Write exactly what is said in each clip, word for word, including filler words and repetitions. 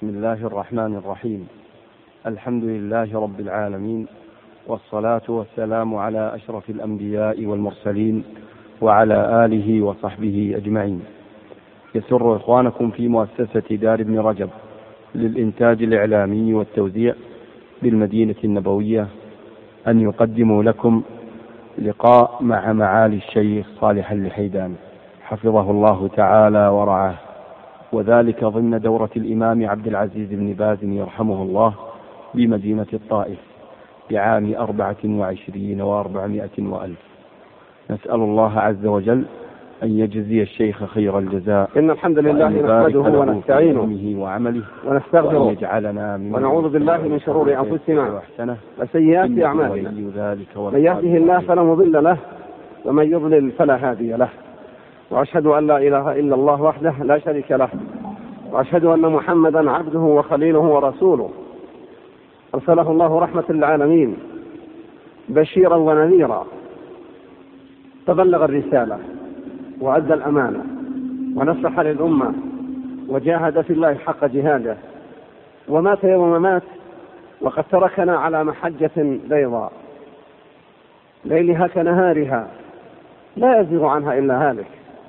بسم الله الرحمن الرحيم. الحمد لله رب العالمين، والصلاة والسلام على أشرف الأنبياء والمرسلين وعلى آله وصحبه أجمعين. يسر إخوانكم في مؤسسة دار ابن رجب للإنتاج الإعلامي والتوزيع بالمدينة النبوية أن يقدموا لكم لقاء مع معالي الشيخ صالح اللحيدان حفظه الله تعالى ورعاه، وذلك ضمن دورة الإمام عبد العزيز بن باز يرحمه الله بمدينة الطائف بعام أربعة وعشرين وأربعمائة وألف. نسأل الله عز وجل أن يجزي الشيخ خير الجزاء. إن الحمد لله نحمده ونستعينه وعمله ونستغفره ويجعلنا من ونعوذ بالله من شرور أنفسنا وسيئات أعمالنا. من يهده الله فلا مضل له ومن يضلل فلا هادي له، وأشهد أن لا إله إلا الله وحده لا شريك له، وأشهد أن محمدا عبده وخليله ورسوله أرسله الله رحمة للعالمين بشيرا ونذيرا، فبلغ الرسالة وأدى الأمانة ونصح للأمة وجاهد في الله حق جهاده، ومات يوم مات وقد تركنا على محجة بيضاء ليلها كنهارها لا يزيغ عنها إلا هالك.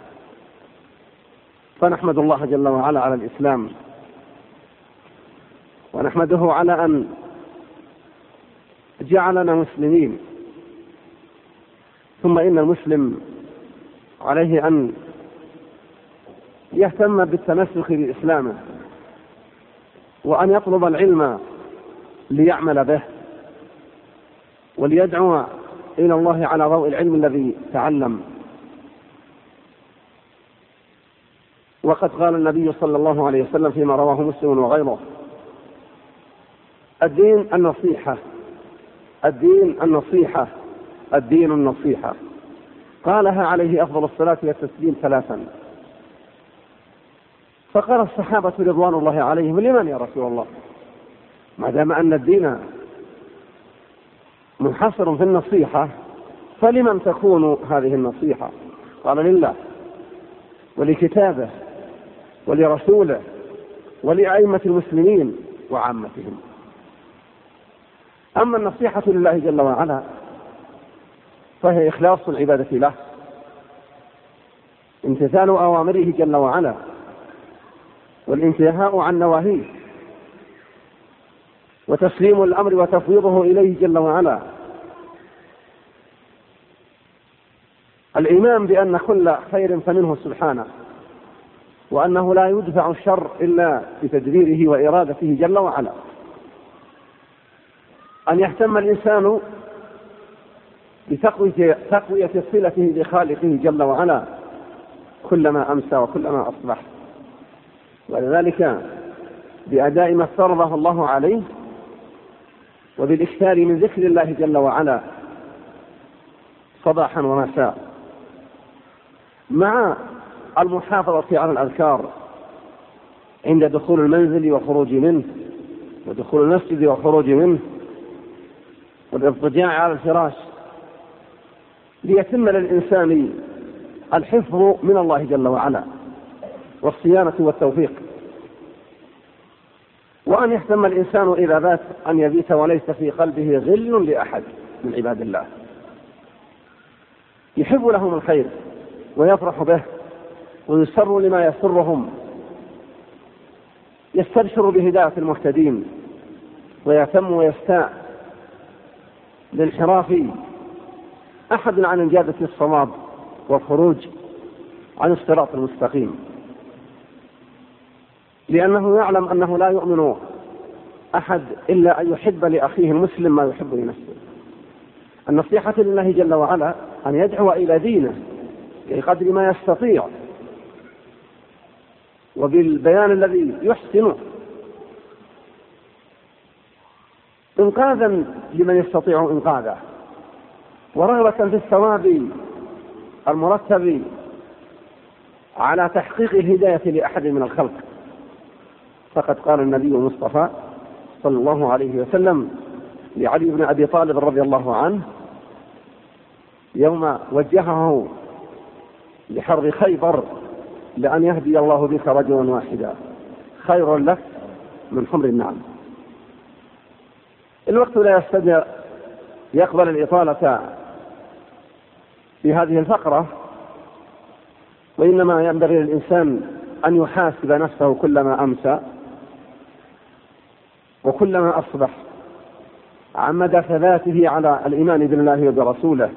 فنحمد الله جل وعلا على الإسلام، ونحمده على أن جعلنا مسلمين. ثم إن المسلم عليه أن يهتم بالتمسك بإسلامه، وأن يطلب العلم ليعمل به، وليدعو إلى الله على ضوء العلم الذي تعلم. وقد قال النبي صلى الله عليه وسلم فيما رواه مسلم وغيره: الدين النصيحة، الدين النصيحة، الدين النصيحة. قالها عليه أفضل الصلاة والتسليم ثلاثا. فقال الصحابة رضوان الله عليهم: لمن يا رسول الله؟ ما دام أن الدين منحصر في النصيحة فلمن تكون هذه النصيحة؟ قال: لله ولكتابه ولرسوله ولأئمة المسلمين وعامتهم. أما النصيحة لله جل وعلا فهي إخلاص العبادة له، امتثال أوامره جل وعلا، والانتهاء عن نواهيه، وتسليم الأمر وتفويضه إليه جل وعلا. الإيمان بأن كل خير فمنه سبحانه، وأنه لا يدفع الشر إلا بتدبيره وإرادته جل وعلا. أن يهتم الإنسان بتقوية صلته بخالقه جل وعلا كلما أمسى وكلما أصبح، ولذلك بأداء ما افترضه الله عليه، وبالإكثار من ذكر الله جل وعلا صباحا ومساء، مع المحافظة على الأذكار عند دخول المنزل وخروج منه، ودخول المسجد وخروج منه، والاضطجاع على الفراش، ليتم للإنسان الحفظ من الله جل وعلا والصيانة والتوفيق. وأن يهتم الإنسان إذا بات أن يبيت وليس في قلبه غل لأحد من عباد الله، يحب لهم الخير ويفرح به ويسر لما يسرهم، يستبشر بهداية المهتدين، ويهتم ويستاء لانحراف أحد عن الجادة الصواب والخروج عن الصراط المستقيم، لأنه يعلم أنه لا يؤمن أحد إلا أن يحب لأخيه المسلم ما يحب لنفسه. النصيحة لله جل وعلا أن يدعو إلى دينه بقدر ما يستطيع، وبالبيان الذي يحسن، إنقاذا لمن يستطيع إنقاذه، ورغبة في الثواب المرتب على تحقيق الهداية لأحد من الخلق. فقد قال النبي المصطفى صلى الله عليه وسلم لعلي بن أبي طالب رضي الله عنه يوم وجهه لحرب خيبر: لأن يهدي الله بك رجلا واحدا خير لك من حمر النعم. الوقت لا يستطيع يقبل الإطالة في هذه الفقرة، وإنما ينبغي للإنسان أن يحاسب نفسه كلما أمسى وكلما أصبح عن مدى ثباته على الإيمان بالله وبرسوله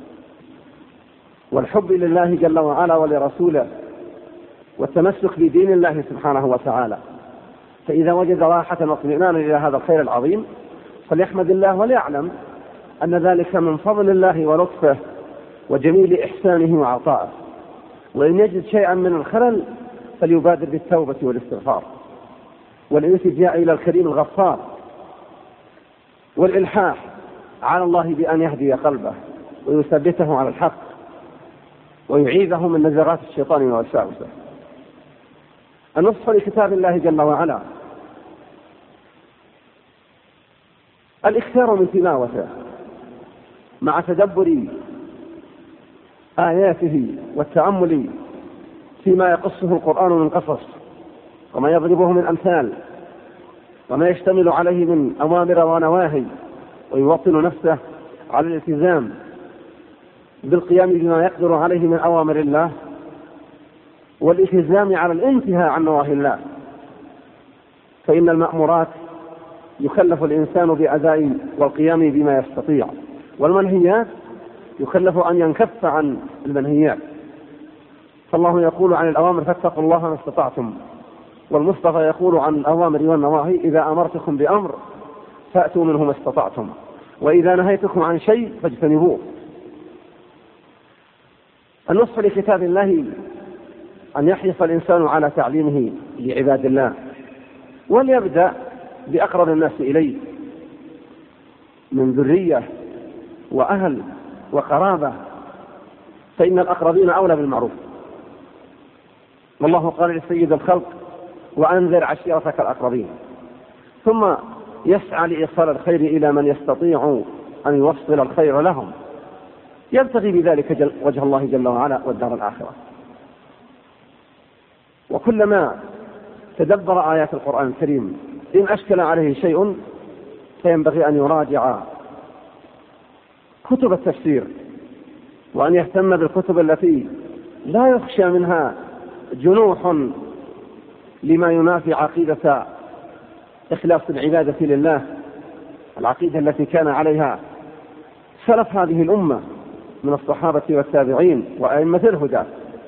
والحب لله جل وعلا ولرسوله والتمسك بدين الله سبحانه وتعالى. فإذا وجد راحة واطمئنانا إلى هذا الخير العظيم فليحمد الله وليعلم أن ذلك من فضل الله ولطفه وجميل إحسانه وعطائه، وإن يجد شيئا من الخلل فليبادر بالتوبة والاستغفار والالتجاء إلى الكريم الغفار والإلحاح على الله بأن يهدي قلبه ويثبته على الحق ويعيذه من نزغات الشيطان ووساوسه. النصح لكتاب الله جل وعلا الإكثار من تلاوته مع تدبر آياته والتأمل فيما يقصه القرآن من قصص وما يضربه من أمثال وما يشتمل عليه من أوامر ونواهي، ويوطن نفسه على الالتزام بالقيام بما يقدر عليه من أوامر الله والالتزام على الانتهاء عن نواهي الله. فإن المأمورات يكلف الإنسان بأداء والقيام بما يستطيع، والمنهيات يكلف أن ينكف عن المنهيات. فالله يقول عن الأوامر فاتقوا الله ما استطعتم، والمصطفى يقول عن الأوامر والنواهي إذا أمرتكم بأمر فأتوا منه ما استطعتم، وإذا نهيتكم عن شيء فاجتنبوه. النصح لكتاب الله أن يحرص الإنسان على تعليمه لعباد الله، وليبدأ بأقرب الناس إليه من ذرية وأهل وقرابة، فإن الأقربين أولى بالمعروف. والله قال لسيد الخلق وأنذر عشيرتك الأقربين، ثم يسعى لإيصال الخير إلى من يستطيع أن يوصل الخير لهم، يبتغي بذلك وجه الله جل وعلا والدار الآخرة. وكلما تدبر آيات القرآن الكريم إن أشكل عليه شيء فينبغي أن يراجع كتب التفسير، وأن يهتم بالكتب التي لا يخشى منها جنوح لما ينافي عقيدة إخلاص العبادة لله، العقيدة التي كان عليها سلف هذه الأمة من الصحابة والتابعين وأئمة الهدى.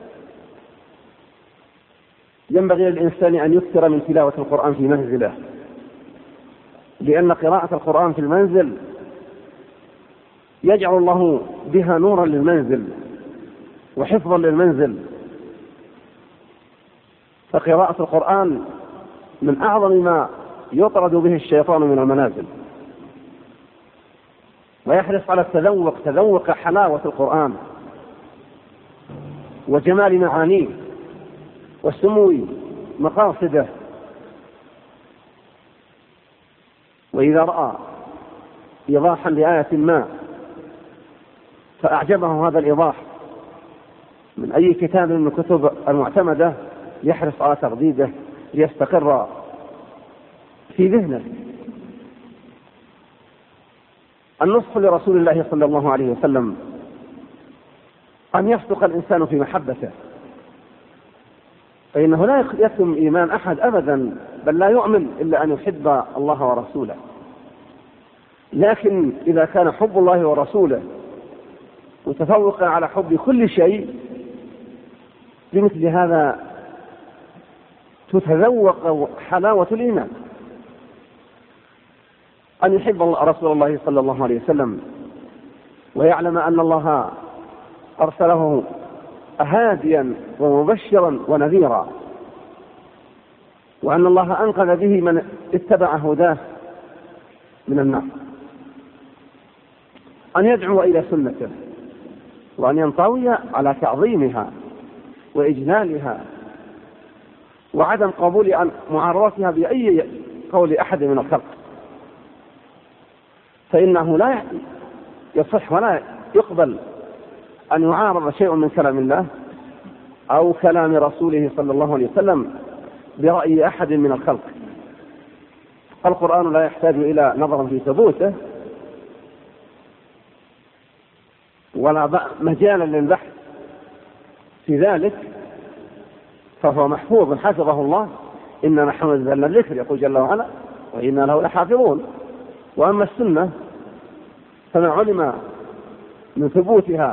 ينبغي للإنسان أن يكثر من تلاوة القرآن في منزله، لأن قراءة القرآن في المنزل يجعل الله بها نورا للمنزل وحفظا للمنزل. فقراءة القرآن من أعظم ما يطرد به الشيطان من المنازل، ويحرص على التذوق تذوق حلاوة القرآن وجمال معانيه وسمو مقاصده. وإذا رأى إيضاحا لآية ما فأعجبه هذا الإيضاح من أي كتاب من الكتب المعتمدة يحرص على ترديده ليستقر في ذهنه. النصح لرسول الله صلى الله عليه وسلم أن يصدق الإنسان في محبته، فإنه لا يتم إيمان أحد أبدا، بل لا يؤمن إلا أن يحب الله ورسوله. لكن إذا كان حب الله ورسوله متفوقا على حب كل شيء، بمثل هذا تتذوق حلاوة الإيمان. أن يحب رسول الله صلى الله عليه وسلم ويعلم أن الله أرسله هاديا ومبشرا ونذيرا، وأن الله أنقذ به من اتبع هداه من النار. أن يدعو إلى سنته، وأن ينطوي على تعظيمها وإجلالها، وعدم قبول عن معارضتها بأي قول أحد من الخلق، فإنه لا يصح ولا يقبل أن يعارض شيء من كلام الله أو كلام رسوله صلى الله عليه وسلم برأي أحد من الخلق، القرآن لا يحتاج إلى نظر في ثبوته ولا مجالا للبحث في ذلك، فهو محفوظ حفظه الله. إنا نحن نزلنا الذكر يقول جل وعلا وإنا له لحافظون. وأما السنة فما علم من ثبوتها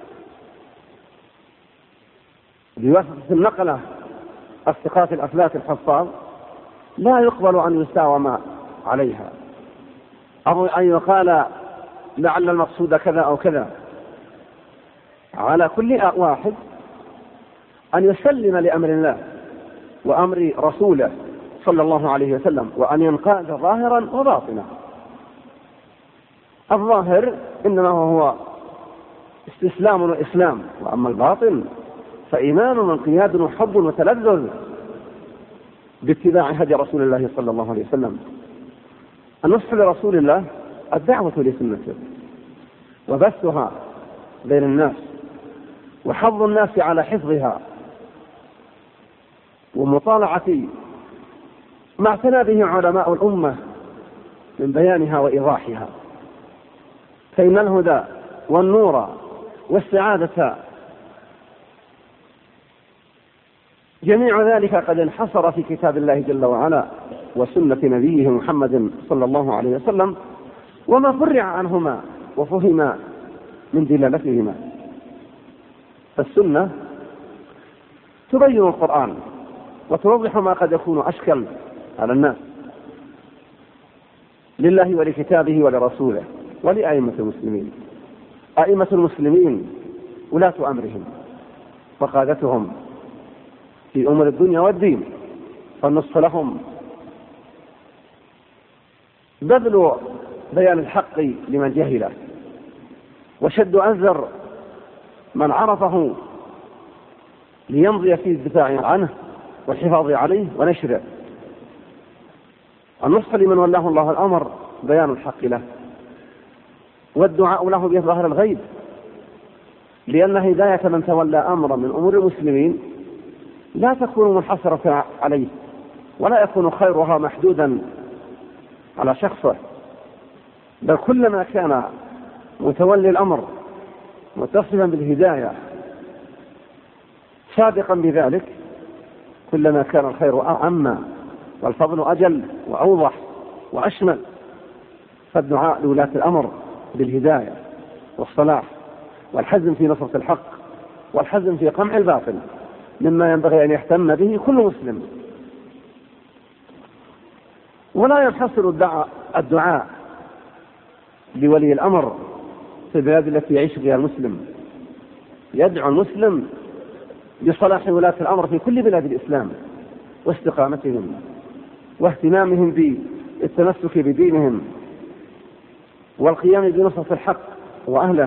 بواسطة النقلة الثقات الأفلاك الحفاظ لا يقبل أن يساوم عليها أو أن يقال لعل المقصود كذا أو كذا. على كل واحد أن يسلم لأمر الله وأمر رسوله صلى الله عليه وسلم، وأن ينقاد ظاهرا وباطنا. الظاهر إنما هو استسلام وإسلام، وأما الباطن فإيمان وانقياد وحب وتلذذ باتباع هدي رسول الله صلى الله عليه وسلم. النصح لرسول الله الدعوة لسنته وبثها بين الناس وحظ الناس على حفظها ومطالعة ما اعتنى به علماء الأمة من بيانها وإيضاحها، فإن الهدى والنور والسعادة جميع ذلك قد انحصر في كتاب الله جل وعلا وسنة نبيه محمد صلى الله عليه وسلم وما فرع عنهما وفهم من دلالتهما. فالسنة تبين القرآن وتوضح ما قد يكون أشكل على الناس لله ولكتابه ولرسوله ولأئمة المسلمين. أئمة المسلمين ولاة أمرهم وقادتهم في أمور الدنيا والدين، فالنصح لهم بذل بيان الحق لمن جهله وشد أزر من عرفه ليمضي في الدفاع عنه والحفاظ عليه ونشره. النصح لمن ولاه الله الأمر بيان الحق له والدعاء له بظاهر الغيب، لأن هداية من تولى أمرا من أمور المسلمين لا تكون منحصرة عليه ولا يكون خيرها محدودا على شخصه، بل كلما كان متولي الأمر متصفا بالهداية صادقا بذلك كلما كان الخير أعم والفضل أجل وأوضح وأشمل. فالدعاء لولاة الأمر بالهداية والصلاح والحزم في نصرة الحق والحزم في قمع الباطل مما ينبغي أن يهتم به كل مسلم. ولا ينحصر الدعاء لولي الأمر في البلاد التي يعيش فيها المسلم، يدعو المسلم بصلاح ولاة الأمر في كل بلاد الإسلام واستقامتهم واهتمامهم بالتمسك بدينهم والقيام بنصرة الحق وأهله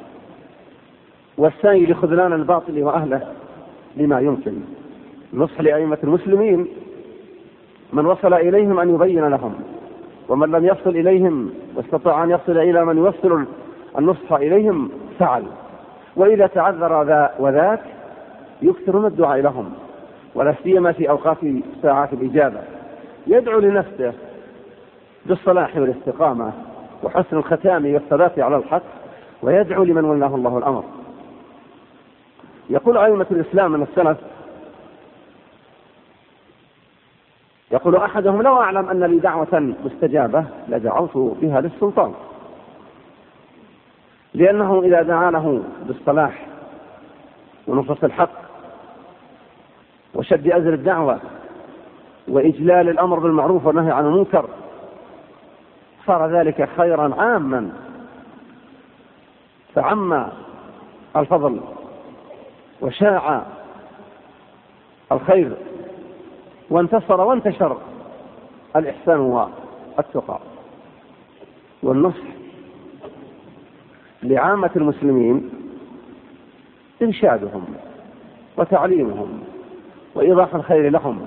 والسعي لخذلان الباطل وأهله لما يمكن. النصح لأئمة المسلمين من وصل إليهم أن يبين لهم، ومن لم يصل إليهم واستطاع أن يصل إلى من يوصل النصح إليهم فعل. وإذا تعذر ذا وذاك يكثرون الدعاء لهم، ولا سيما في أوقات ساعات الإجابة، يدعو لنفسه بالصلاح والاستقامة وحسن الختام والثبات على الحق، ويدعو لمن ولاه الله الأمر. يقول أئمة الإسلام من السلف، يقول أحدهم لو أعلم أن لي دعوة مستجابة لدعوت بها للسلطان، لأنه إذا دعا له بالصلاح ونصرة الحق وشد أزر الدعوة وإجلال الأمر بالمعروف والنهي عن المنكر صار ذلك خيرا عاما، فعم الفضل وشاع الخير وانتصر وانتشر الإحسان والتقى. والنصح لعامة المسلمين إرشادهم وتعليمهم وإيضاح الخير لهم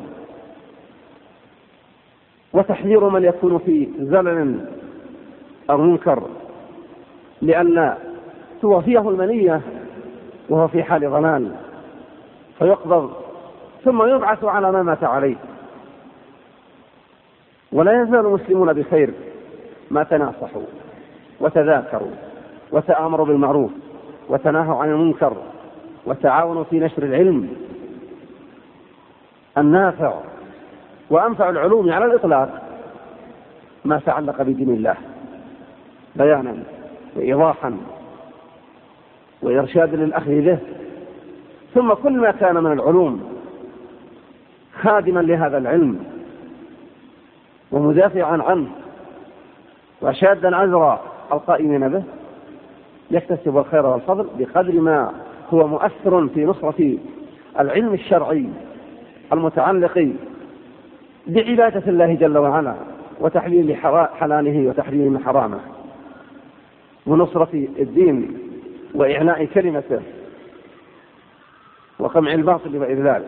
وتحذير من يكون في زلل أو منكر لئلا توفيه المنية وهو في حال ضلال فيقبض ثم يبعث على ما مات عليه. ولا يزال المسلمون بخير ما تناصحوا وتذاكروا وتآمروا بالمعروف وتناهوا عن المنكر وتعاونوا في نشر العلم النافع وأنفع العلوم على الإطلاق ما تعلق بدين الله بيانا وإيضاحا وإرشاد للأخذ به، ثم كل ما كان من العلوم خادما لهذا العلم ومدافعا عنه وشادا عذر القائمين به يكتسب الخير والفضل بقدر ما هو مؤثر في نصرة العلم الشرعي المتعلق بعبادة الله جل وعلا وتحليل حلاله وتحريم حرامه ونصرة الدين وإعلاء كلمته وقمع الباطل وإذلاله.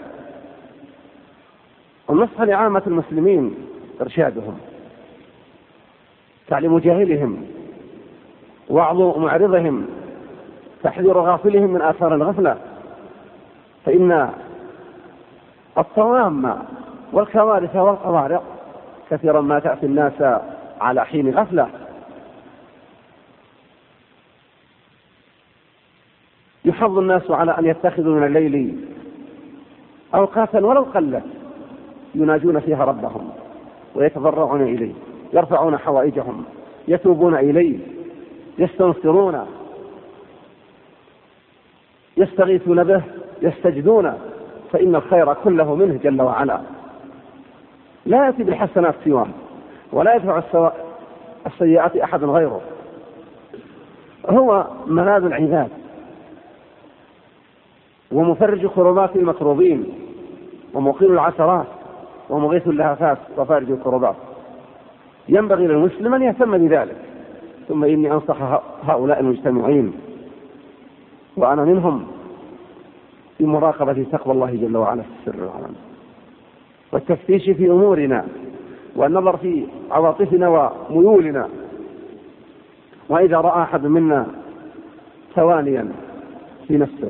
النصح لعامة المسلمين إرشادهم، تعليم جاهلهم، وعظ معرضهم، تحذير غافلهم من آثار الغفلة، فإن الطوام والكوارث والقوارع كثيرا ما تأتي الناس على حين غفلة، يحض الناس على أن يتخذوا من الليل أوقاتا ولو قلت يناجون فيها ربهم ويتضرعون إليه، يرفعون حوائجهم، يتوبون إليه، يستنصرون، يستغيثون به، يستجدون، فإن الخير كله منه جل وعلا، لا يأتي بالحسنات سواه ولا يدفع السيئات أحد غيره، هو ملاذ العباد ومفرج كربات المكروبين ومقيل العثرات ومغيث اللهفات وفارج الكربات. ينبغي للمسلم أن يهتم بذلك. ثم إني أنصح هؤلاء المجتمعين وأنا منهم بمراقبة تقوى الله جل وعلا في السر والعلن والتفتيش في أمورنا والنظر في عواطفنا وميولنا، وإذا رأى أحد منا توانيا في نفسه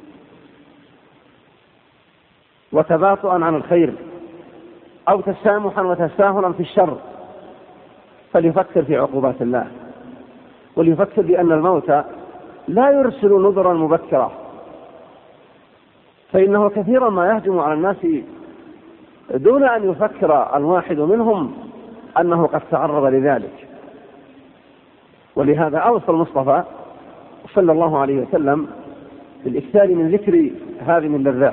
وتباطؤا عن الخير أو تسامحا وتساهلا في الشر فليفكر في عقوبات الله، وليفكر بأن الموت لا يرسل نذرا مبكرة، فإنه كثيرا ما يهجم على الناس دون أن يفكر الواحد منهم أنه قد تعرض لذلك. ولهذا أوصى المصطفى صلى الله عليه وسلم بالإكثار من ذكر هذه اللذات،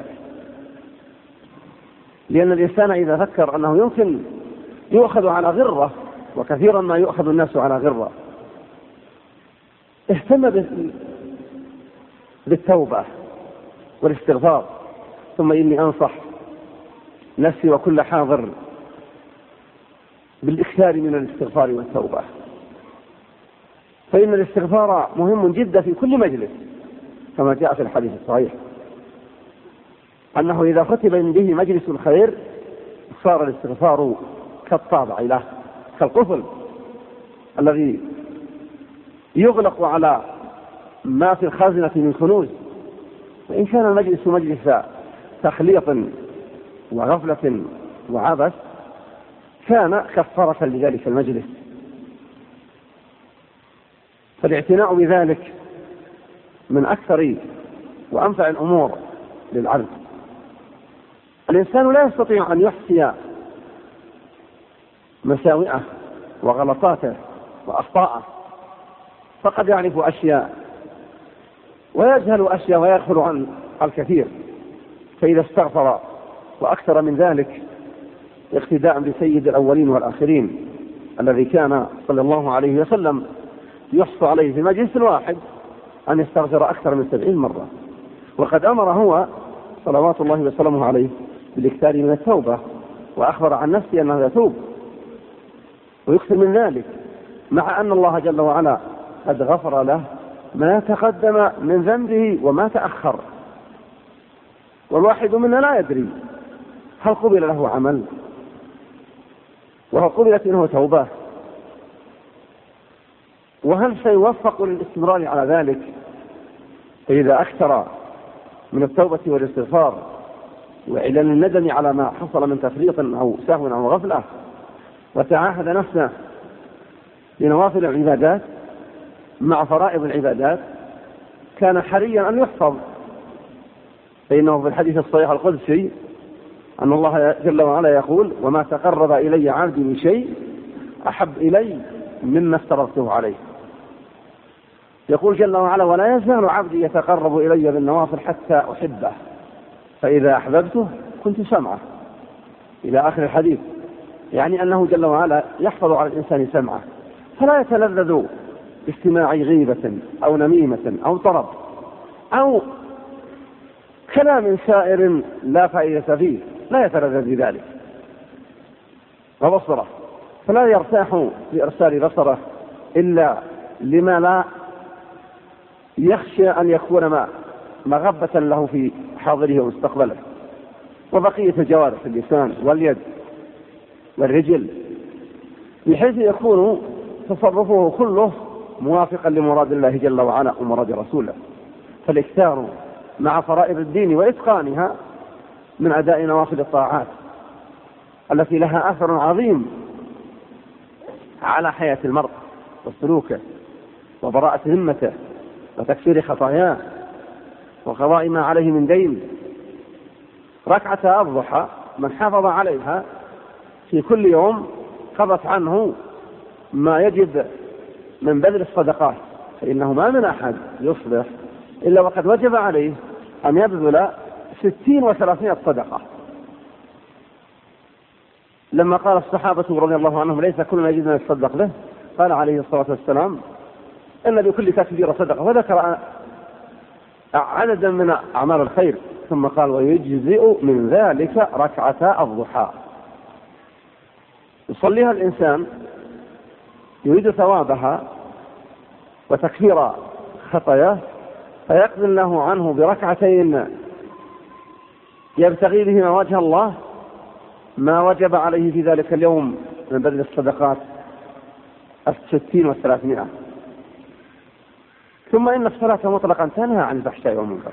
لأن الإنسان إذا فكر أنه يمكن يؤخذ على غرة، وكثيرا ما يؤخذ الناس على غرة، اهتم بالتوبة والاستغفار. ثم إني أنصح نفسي وكل حاضر بالإكثار من الاستغفار والتوبة، فإن الاستغفار مهم جدا في كل مجلس، كما جاء في الحديث الصحيح أنه إذا ختم به مجلس الخير صار الاستغفار كالطابع له، كالقفل الذي يغلق على ما في الخزنة من كنوز. وإن كان المجلس مجلس تخليط وغفلة وعبث كان كفارة لذلك المجلس. فالاعتناء بذلك من أكثر وأنفع الأمور للعبد. الإنسان لا يستطيع أن يحصي مساوئه وغلطاته وأخطاءه، فقد يعرف أشياء ويجهل أشياء ويغفل عن الكثير، فإذا استغفر وأكثر من ذلك اقتداء بسيد الأولين والآخرين الذي كان صلى الله عليه وسلم يحصى عليه في مجلس واحد أن يستغفر أكثر من سبعين مرة، وقد أمر هو صلوات الله وسلامه عليه بالاكثار من التوبة، وأخبر عن نفسه أنه يتوب ويكثر من ذلك، مع أن الله جل وعلا قد غفر له ما تقدم من ذنبه وما تأخر. والواحد منا لا يدري هل قبل له عمل وهل قبلت منه توبة، وهل سيوفق للاستمرار على ذلك. فإذا أكثر من التوبة والاستغفار وإعلان الندم على ما حصل من تفريط أو سهو أو غفلة، وتعاهد نفسه بنوافل العبادات مع فرائض العبادات كان حريا أن يحفظ، فإنه في الحديث الصحيح القدسي أن الله جل وعلا يقول: وما تقرب إلي عبدي بشيء أحب إلي مما افترضته عليه. يقول جل وعلا: ولا يزال عبدي يتقرب إلي بالنوافل حتى أحبه، فإذا أحببته كنت سمعه، إلى آخر الحديث. يعني أنه جل وعلا يحفظ على الإنسان سمعه، فلا يتلذذ باستماع غيبة أو نميمة أو طرب أو كلام سائر لا فائدة فيه، لا يتلذذ بذلك. وبصره، فلا يرتاح في إرسال بصره إلا لما لا يخشى أن يكون ما مغبة له في حاضره ومستقبله. وبقية الجوارح، اللسان واليد والرجل، بحيث يكون تصرفه كله موافقا لمراد الله جل وعلا ومراد رسوله. فالاكثار مع فرائض الدين وإتقانها من أداء نوافل الطاعات التي لها أثر عظيم على حياة المرء وسلوكه وبراءة ذمته وتكفير خطاياه وقضاء ما عليه من دين. ركعة الضحى من حافظ عليها في كل يوم قضت عنه ما يجب من بذل الصدقات، فإنه ما من أحد يصبح إلا وقد وجب عليه أن يبذل ستين وثلاثمائة صدقة. لما قال الصحابة رضي الله عنهم: ليس كلنا يجب أن يتصدق به، قال عليه الصلاة والسلام: إن بكل تكبيرة صدقة، وذكر عددا من أعمال الخير، ثم قال: ويجزئ من ذلك ركعة الضحى. يصليها الإنسان يريد ثوابها وتكفير خطاياه، فيقضي الله عنه بركعتين يبتغي بهما وجه الله ما وجب عليه في ذلك اليوم من بذل الصدقات الستين والثلاثمائة. ثم إن الصلاة مطلقا تنهى عن الفحشاء والمنكر،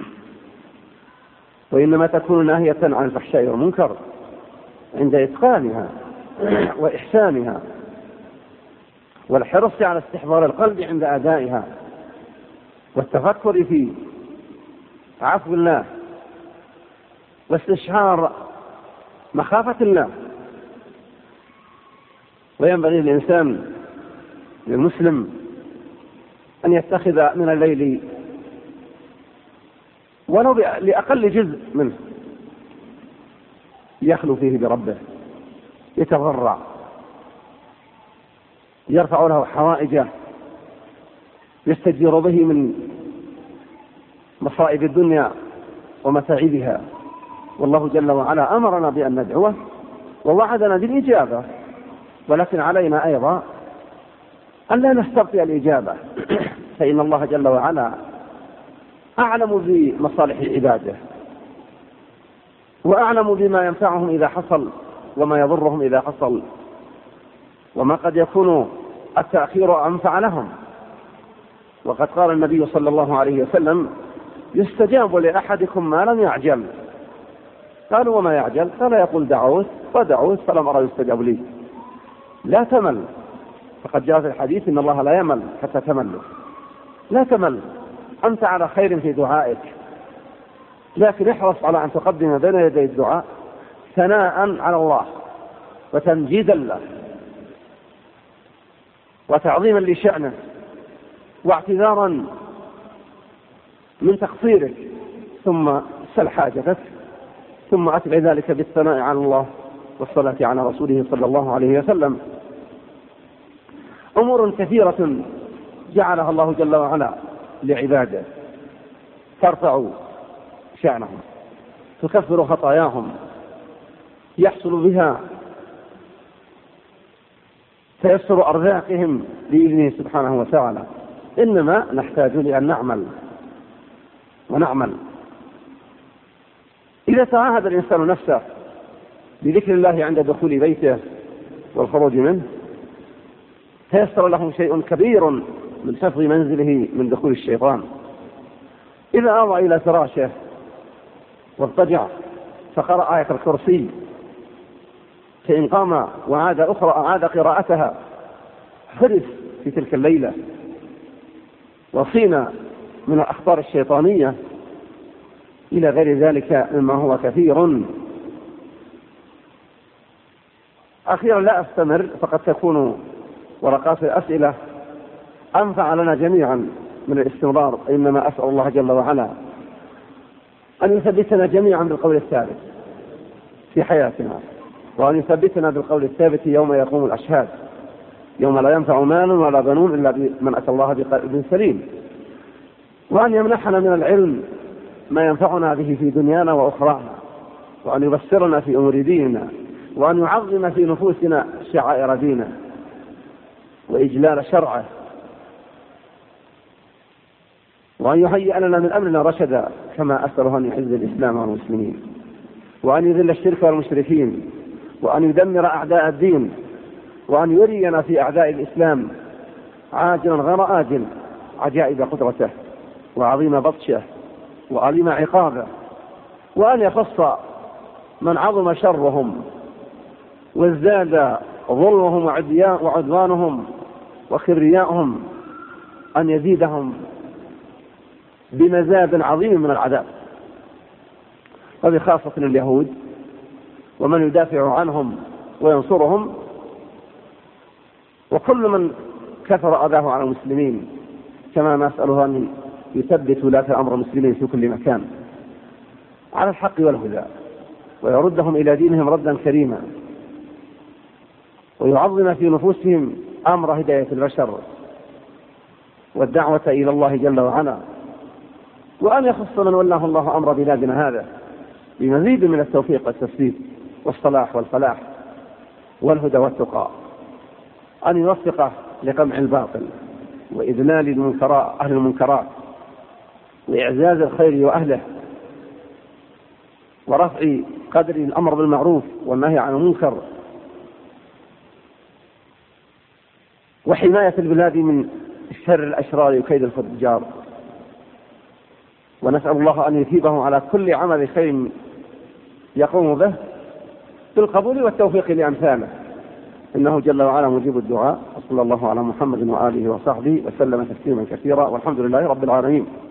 وإنما تكون ناهية عن الفحشاء والمنكر عند إتقانها وإحسانها والحرص على استحضار القلب عند أدائها والتفكر في عفو الله واستشعار مخافة الله. وينبغي للإنسان للمسلم أن يتخذ من الليل ولو لأقل جزء منه يخلو فيه بربه، يتضرع، يرفع له حوائجه، يستجير به من مصائب الدنيا ومتاعبها. والله جل وعلا أمرنا بأن ندعوه ووعدنا بالإجابة، ولكن علينا أيضا أن لا نستبطئ الإجابة، فإن الله جل وعلا أعلم بمصالح عباده وأعلم بما ينفعهم إذا حصل وما يضرهم إذا حصل، وما قد يكون التأخير أنفع لهم. وقد قال النبي صلى الله عليه وسلم: يستجاب لأحدكم ما لم يعجل. قالوا: وما يعجل؟ قال: يقول دعوت ودعوت فلم أرى يستجاب لي. لا تمل، فقد جاء في الحديث: إن الله لا يمل حتى تمل. لا تمل، أنت على خير في دعائك، لكن احرص على أن تقدم بين يدي الدعاء ثناء على الله وتمجيدا له وتعظيما لشأنه واعتذارا من تقصيرك، ثم سل حاجتك، ثم أتبع ذلك بالثناء على الله والصلاة على رسوله صلى الله عليه وسلم. أمور كثيرة جعلها الله جل وعلا لعباده ترفع شأنهم، تكفر خطاياهم، يحصل بها تيسر أرزاقهم بإذنه سبحانه وتعالى. إنما نحتاج لأن نعمل ونعمل. إذا تعاهد الإنسان نفسه بذكر الله عند دخول بيته والخروج منه، تيسر له شيء كبير من حفظ منزله من دخول الشيطان. إذا أوى إلى فراشه واضطجع فقرأ آية الكرسي فإن قام وعاد أخرى أعاد قراءتها حرف في تلك الليلة وصينا من الأخطار الشيطانية إلى غير ذلك مما هو كثير. أخيرا لا أستمر، فقد تكون ورقات الأسئلة أنفع لنا جميعا من الاستمرار، إنما أسأل الله جل وعلا أن يثبتنا جميعا بالقول الثابت في حياتنا، وأن يثبتنا بالقول الثابت يوم يقوم الأشهاد، يوم لا ينفع مال ولا بنون إلا من أتى الله بقلب سليم، وأن يمنحنا من العلم ما ينفعنا به في دنيانا وأخرانا، وأن يبصرنا في أمور ديننا، وأن يعظم في نفوسنا شعائر دينه وإجلال شرعه، وأن يهيئ لنا من أمرنا رشدا، كما أسأله أن يعز الإسلام والمسلمين، وأن يذل الشرك والمشركين، وأن يدمر أعداء الدين، وأن يرينا في أعداء الإسلام عاجلا غير آجل عجائب قدرته وعظيم بطشه وعظيم عقابه، وأن يخص من عظم شرهم وازداد ظلمهم وعدوانهم وخريائهم أن يزيدهم بمزاد عظيم من العذاب، وبخاصة اليهود ومن يدافع عنهم وينصرهم، وكل من كثر أذاه على المسلمين، كما نسأله أن يثبت ولاة أمر المسلمين في كل مكان على الحق والهدى، ويردهم إلى دينهم ردا كريما، ويعظم في نفوسهم أمر هداية البشر والدعوة إلى الله جل وعلا، وأن يخص من ولاه الله أمر بلادنا هذا بمزيد من التوفيق والتسديد والصلاح والفلاح والهدى والتقى، أن يوفقه لقمع الباطل وإذلال المنكرات أهل المنكرات وإعزاز الخير وأهله ورفع قدر الأمر بالمعروف والنهي عن المنكر وحماية البلاد من شر الأشرار وكيد الفجار. ونسأل الله أن يثيبه على كل عمل خير يقوم به بالقبول والتوفيق لأمثاله، إنه جل وعلا مجيب الدعاء. وصلى الله على محمد وآله وصحبه وسلم تسليما كثيرا، والحمد لله رب العالمين.